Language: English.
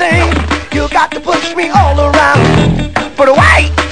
thing. You got to push me all around. But wait!